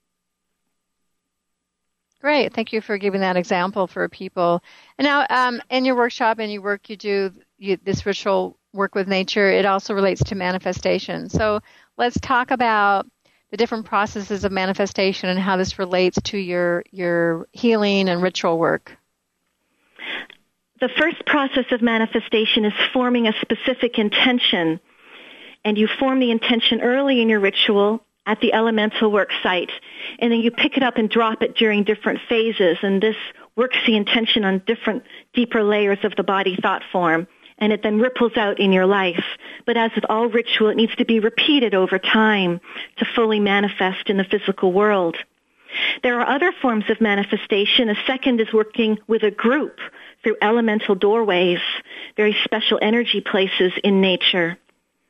Great. Thank you for giving that example for people. And now in your workshop and your work, you do this ritual work with nature. It also relates to manifestation. So let's talk about the different processes of manifestation and how this relates to your healing and ritual work. The first process of manifestation is forming a specific intention. And you form the intention early in your ritual at the elemental work site. And then you pick it up and drop it during different phases. And this works the intention on different, deeper layers of the body thought form. And it then ripples out in your life. But as with all ritual, it needs to be repeated over time to fully manifest in the physical world. There are other forms of manifestation. A second is working with a group through elemental doorways, very special energy places in nature.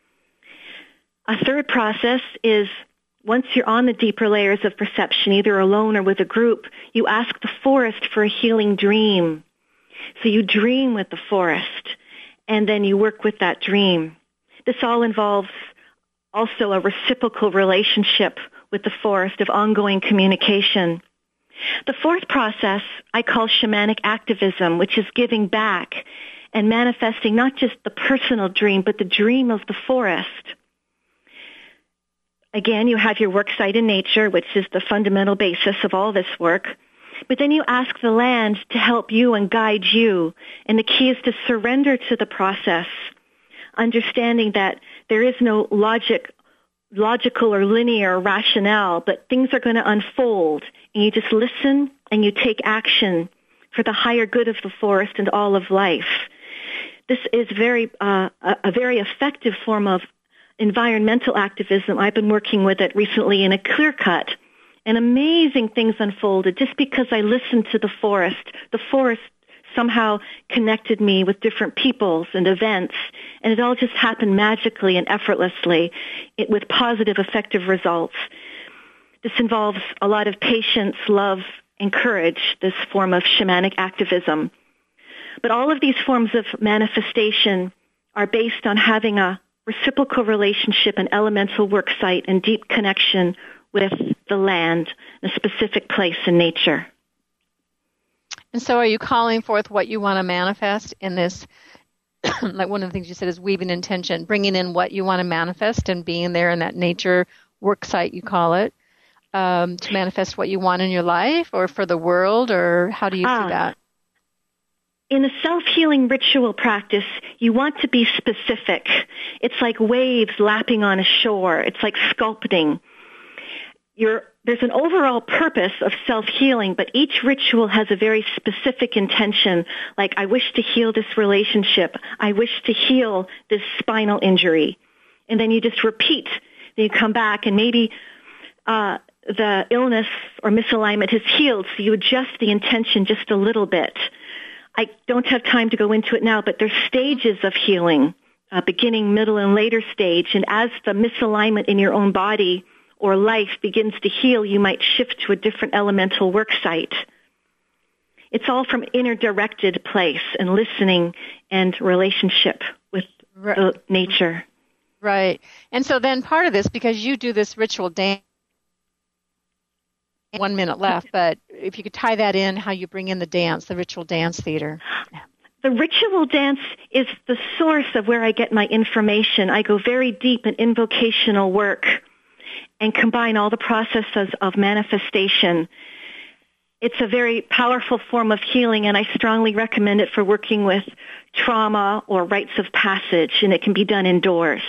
A third process is once you're on the deeper layers of perception, either alone or with a group, you ask the forest for a healing dream. So you dream with the forest, and then you work with that dream. This all involves also a reciprocal relationship with the forest of ongoing communication. The fourth process I call shamanic activism, which is giving back and manifesting not just the personal dream, but the dream of the forest. Again, you have your work site in nature, which is the fundamental basis of all this work. But then you ask the land to help you and guide you. And the key is to surrender to the process, understanding that there is no logical or linear rationale, but things are going to unfold. And you just listen and you take action for the higher good of the forest and all of life. This is a very effective form of environmental activism. I've been working with it recently in a clear cut, and amazing things unfolded just because I listened to the forest. The forest somehow connected me with different peoples and events, and it all just happened magically and effortlessly with positive, effective results. This involves a lot of patience, love, and courage, this form of shamanic activism. But all of these forms of manifestation are based on having a reciprocal relationship, an elemental work site, and deep connection with the land, a specific place in nature. And so are you calling forth what you want to manifest in this, like one of the things you said is weaving intention, bringing in what you want to manifest and being there in that nature work site, you call it, to manifest what you want in your life or for the world, or how do you see that? In a self-healing ritual practice, you want to be specific. It's like waves lapping on a shore. It's like sculpting. There's an overall purpose of self-healing, but each ritual has a very specific intention, like I wish to heal this relationship. I wish to heal this spinal injury. And then you just repeat. Then you come back, and maybe the illness or misalignment has healed, so you adjust the intention just a little bit. I don't have time to go into it now, but there's stages of healing, beginning, middle, and later stage. And as the misalignment in your own body or life begins to heal, you might shift to a different elemental work site. It's all from inner directed place and listening and relationship with nature. Right. And so then part of this, because you do this ritual dance, 1 minute left, but if you could tie that in, how you bring in the dance, the ritual dance theater. The ritual dance is the source of where I get my information. I go very deep in invocational work and combine all the processes of manifestation. It's a very powerful form of healing, and I strongly recommend it for working with trauma or rites of passage, and it can be done indoors.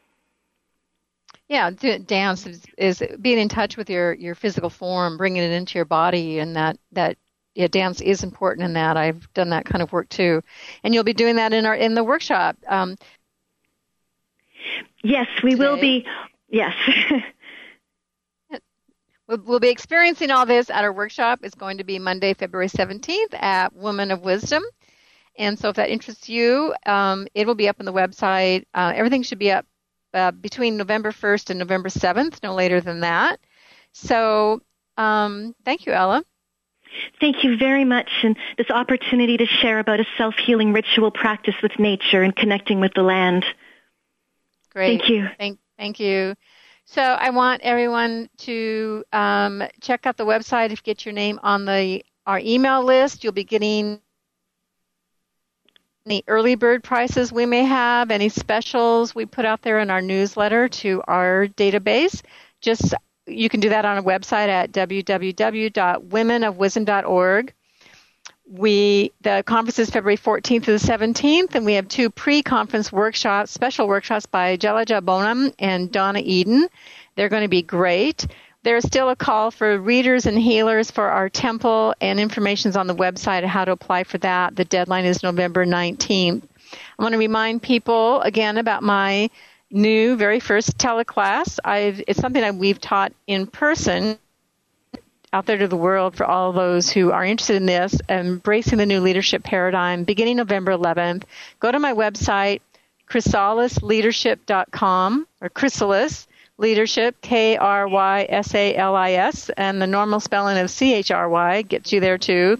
Yeah, dance is being in touch with your physical form, bringing it into your body, and that dance is important in that. I've done that kind of work too, and you'll be doing that in the workshop. Yes, we will be. Yes. We'll be experiencing all this at our workshop. It's going to be Monday, February 17th at Woman of Wisdom. And so if that interests you, it will be up on the website. Everything should be up between November 1st and November 7th, no later than that. So thank you, Ella. Thank you very much. And this opportunity to share about a self-healing ritual practice with nature and connecting with the land. Great. Thank you. Thank you. So I want everyone to check out the website. If you get your name on our email list, you'll be getting any early bird prices we may have, any specials we put out there in our newsletter to our database. You can do that on our website at www.womenofwisdom.org. The conference is February 14th to the 17th, and we have 2 pre-conference workshops, special workshops by Jalaja Bonham and Donna Eden. They're going to be great. There's still a call for readers and healers for our temple, and information's on the website of how to apply for that. The deadline is November 19th. I want to remind people again about my new very first teleclass. It's something that we've taught in person out there to the world for all those who are interested in this, embracing the new leadership paradigm, beginning November 11th. Go to my website, chrysalisleadership.com, or Chrysalis Leadership, Kryssalis, and the normal spelling of CHRY gets you there too,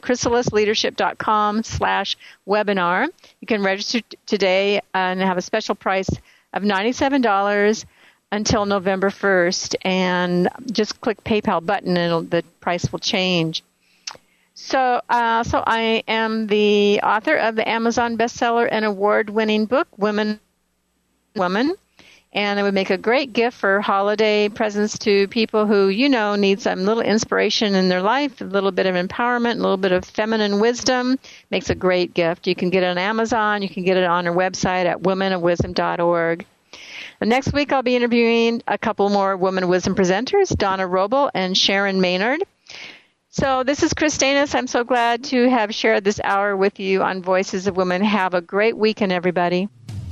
chrysalisleadership.com/webinar. You can register today and have a special price of $97 until November 1st, and just click PayPal button and the price will change. So I am the author of the Amazon bestseller and award-winning book, Women, and it would make a great gift for holiday presents to people who, need some little inspiration in their life, a little bit of empowerment, a little bit of feminine wisdom. Makes a great gift. You can get it on Amazon. You can get it on our website at womenofwisdom.org. Next week, I'll be interviewing a couple more Women of Wisdom presenters, Donna Roble and Sharon Maynard. So this is Chris Stanis. I'm so glad to have shared this hour with you on Voices of Women. Have a great weekend, everybody.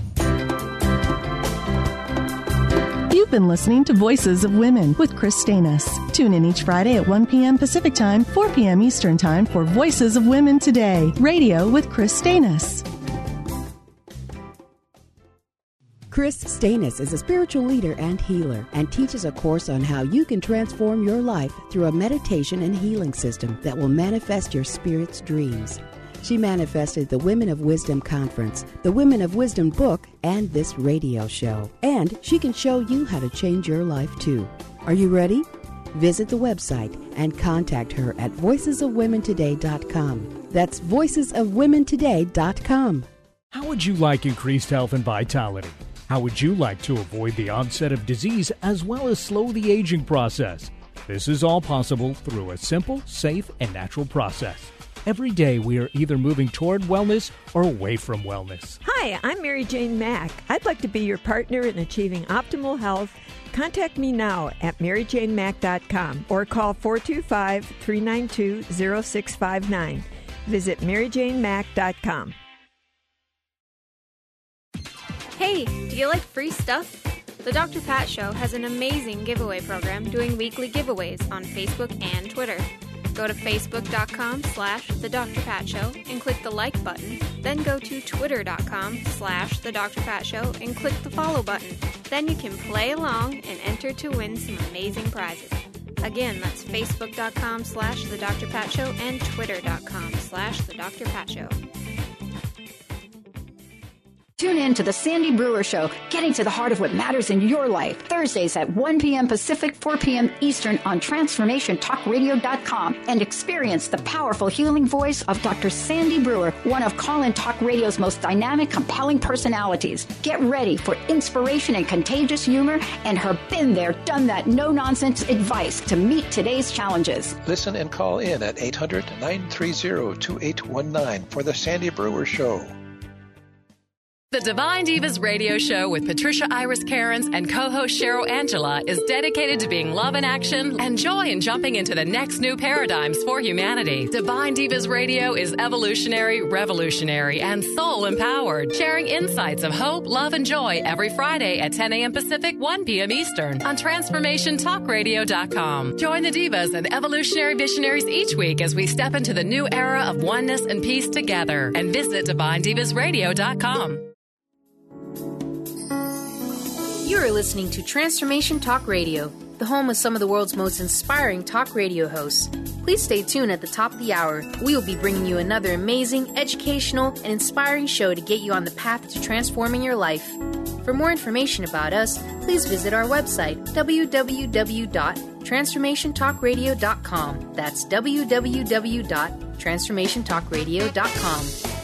You've been listening to Voices of Women with Chris Stanis. Tune in each Friday at 1 p.m. Pacific Time, 4 p.m. Eastern Time for Voices of Women Today, radio with Chris Stanis. Chris Stanis is a spiritual leader and healer and teaches a course on how you can transform your life through a meditation and healing system that will manifest your spirit's dreams. She manifested the Women of Wisdom Conference, the Women of Wisdom book, and this radio show. And she can show you how to change your life too. Are you ready? Visit the website and contact her at voicesofwomentoday.com. That's voicesofwomentoday.com. How would you like increased health and vitality? How would you like to avoid the onset of disease as well as slow the aging process? This is all possible through a simple, safe, and natural process. Every day we are either moving toward wellness or away from wellness. Hi, I'm Mary Jane Mack. I'd like to be your partner in achieving optimal health. Contact me now at maryjanemack.com or call 425-392-0659. Visit maryjanemack.com. Hey, do you like free stuff? The Dr. Pat Show has an amazing giveaway program doing weekly giveaways on Facebook and Twitter. Go to facebook.com/The Dr. Pat Show and click the like button. Then go to twitter.com/The Dr. Pat Show and click the follow button. Then you can play along and enter to win some amazing prizes. Again, that's facebook.com/The Dr. Pat Show and twitter.com/The Dr. Pat Show. Tune in to The Sandy Brewer Show, getting to the heart of what matters in your life. Thursdays at 1 p.m. Pacific, 4 p.m. Eastern on TransformationTalkRadio.com, and experience the powerful healing voice of Dr. Sandy Brewer, one of Call-In Talk Radio's most dynamic, compelling personalities. Get ready for inspiration and contagious humor and her been there, done that, no-nonsense advice to meet today's challenges. Listen and call in at 800-930-2819 for The Sandy Brewer Show. The Divine Divas Radio Show with Patricia Iris Cairns and co-host Cheryl Angela is dedicated to being love in action and joy in jumping into the next new paradigms for humanity. Divine Divas Radio is evolutionary, revolutionary, and soul-empowered, sharing insights of hope, love, and joy every Friday at 10 a.m. Pacific, 1 p.m. Eastern on TransformationTalkRadio.com. Join the divas and evolutionary visionaries each week as we step into the new era of oneness and peace together. And visit DivineDivasRadio.com. You are listening to Transformation Talk Radio, the home of some of the world's most inspiring talk radio hosts. Please stay tuned at the top of the hour. We will be bringing you another amazing, educational, and inspiring show to get you on the path to transforming your life. For more information about us, please visit our website, www.transformationtalkradio.com. That's www.transformationtalkradio.com.